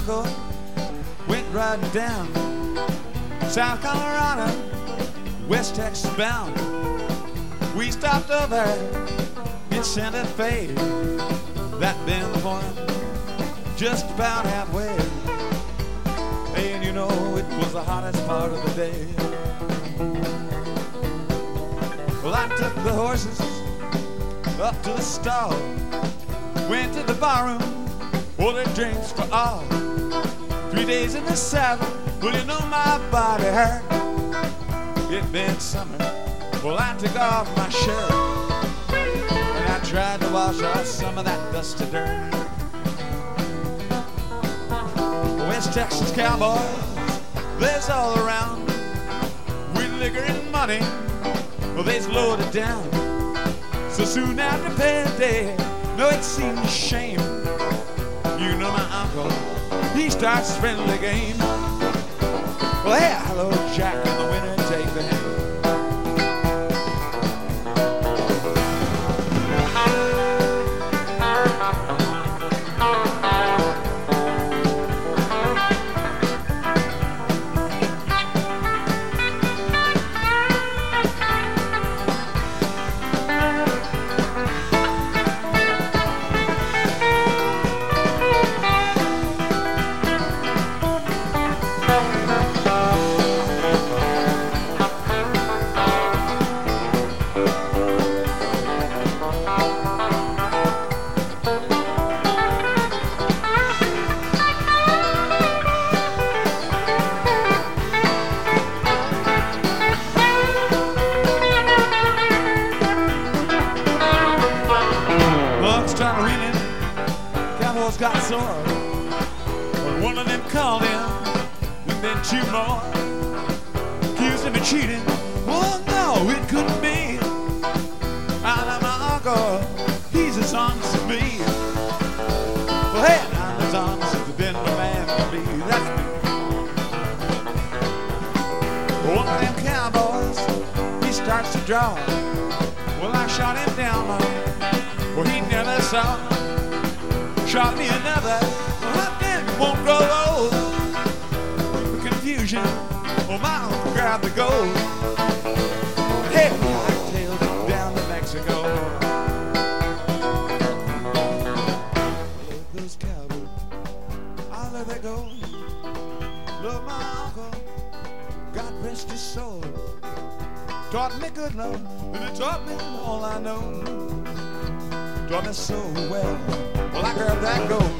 uncle went riding down South Colorado, West Texas bound. We stopped over in Santa Fe, that been the point just about halfway. And you know it was the hottest part of the day. Well, I took the horses up to the stall, went to the barroom, ordered drinks for all. 3 days in the saddle, well, you know my body hurt. It been summer, well, I took off my shirt and I tried to wash off some of that dusty dirt. West Texas cowboys, they's all around. With liquor and money, well, they's loaded down. So soon after payday, no, it seemed a shame. You know my uncle, he starts a friendly game. Well, hey, hello, Jack, in the winter, take the hand. Cowboys got sore, but one of them called him, and then two more accused him of cheating. Oh no, it couldn't be. I love my uncle, he's as honest as me. Well, hey, I'm as honest as the Denver man can be. That's me. One of them cowboys, he starts to draw. Well, I shot him down, well, he never saw. Shot me another, well, then won't grow old. The confusion, oh, my uncle grabbed the gold. Hey, I tailed him down to Mexico. Love those cowboys, I let they go. Love my uncle, God rest his soul. Taught me good love, and it taught me all I know. Taught me so well. Well, I grabbed that gold.